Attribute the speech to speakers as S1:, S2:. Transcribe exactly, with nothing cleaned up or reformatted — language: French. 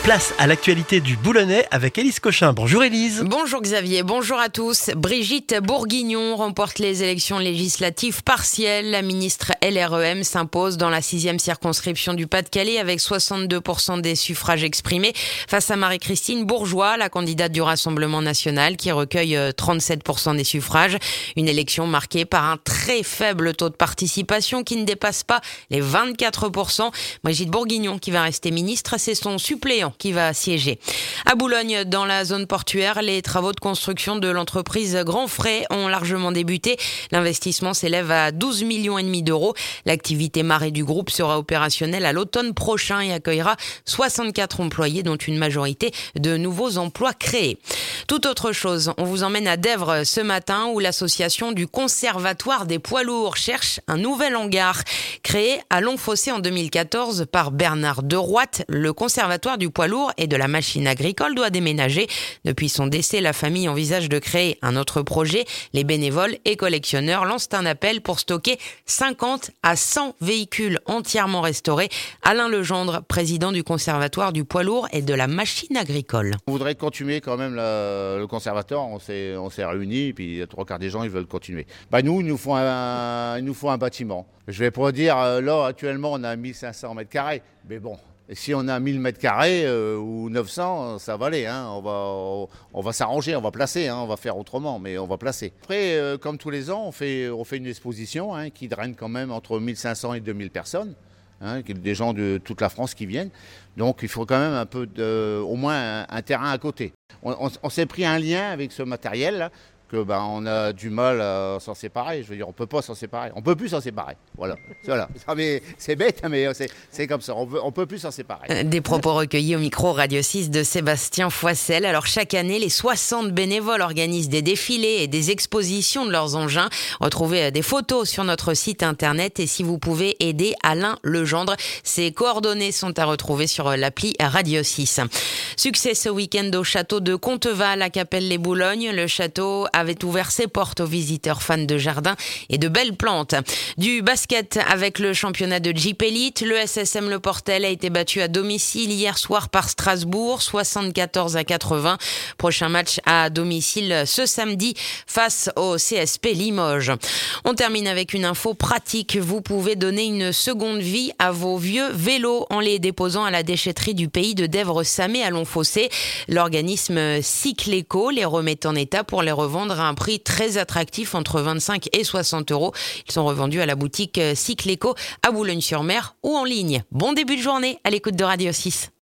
S1: Place à l'actualité du Boulonnais avec Élise Cochin. Bonjour Élise.
S2: Bonjour Xavier, bonjour à tous. Brigitte Bourguignon remporte les élections législatives partielles. La ministre L R E M s'impose dans la sixième circonscription du Pas-de-Calais avec soixante-deux pour cent des suffrages exprimés face à Marie-Christine Bourgeois, la candidate du Rassemblement national qui recueille trente-sept pour cent des suffrages. Une élection marquée par un très faible taux de participation qui ne dépasse pas les vingt-quatre pour cent. Brigitte Bourguignon qui va rester ministre, c'est son suppléant qui va siéger. À Boulogne, dans la zone portuaire, les travaux de construction de l'entreprise Grand Frais ont largement débuté. L'investissement s'élève à douze millions et demi d'euros. L'activité marée du groupe sera opérationnelle à l'automne prochain et accueillera soixante-quatre employés, dont une majorité de nouveaux emplois créés. Tout autre chose, on vous emmène à Dèvres ce matin où l'association du Conservatoire des poids lourds cherche un nouvel hangar. Créé à Longfossé en deux mille quatorze par Bernard Deroite, le Conservatoire du poids lourd et de la machine agricole doit déménager. Depuis son décès, la famille envisage de créer un autre projet. Les bénévoles et collectionneurs lancent un appel pour stocker cinquante à cent véhicules entièrement restaurés. Alain Legendre, président du Conservatoire du poids lourd et de la machine agricole.
S3: On voudrait continuer quand même le, le conservatoire, on s'est, on s'est réunis, puis trois quarts des gens ils veulent continuer. Bah nous, il nous faut un, il nous faut un bâtiment. Je vais pas dire, là actuellement on a mille cinq cents mètres carrés, mais bon. Et si on a mille mètres carrés euh, ou neuf cents, ça va aller. Hein. On va, on, on va s'arranger, on va placer, hein. On va faire autrement, mais on va placer. Après, euh, comme tous les ans, on fait, on fait une exposition hein, qui draine quand même entre mille cinq cents et deux mille personnes. Hein, des gens de toute la France qui viennent. Donc il faut quand même un peu de, au moins un, un terrain à côté. On, on, on s'est pris un lien avec ce matériel-là, que ben on a du mal à s'en séparer. Je veux dire, on peut pas s'en séparer. On peut plus s'en séparer. Voilà. Voilà. Mais c'est bête, mais c'est, c'est comme ça. On peut, on peut plus s'en séparer.
S2: Des propos recueillis au micro Radio six de Sébastien Foissel. Alors chaque année, les soixante bénévoles organisent des défilés et des expositions de leurs engins. Retrouvez des photos sur notre site internet et si vous pouvez aider Alain Legendre, ses coordonnées sont à retrouver sur l'appli Radio six. Succès ce week-end au château de Conteval à Capelle-les-Boulognes. Le château avait ouvert ses portes aux visiteurs fans de jardins et de belles plantes. Du basket avec le championnat de Jeep Elite, le S S M Le Portel a été battu à domicile hier soir par Strasbourg, soixante-quatorze à quatre-vingts. Prochain match à domicile ce samedi face au C S P Limoges. On termine avec une info pratique. Vous pouvez donner une seconde vie à vos vieux vélos en les déposant à la déchetterie du pays de Dèvres-Samé à Longfossé. L'organisme Cycleco les remet en état pour les revendre à un prix très attractif entre vingt-cinq et soixante euros. Ils sont revendus à la boutique Cycleco à Boulogne-sur-Mer ou en ligne. Bon début de journée à l'écoute de Radio six.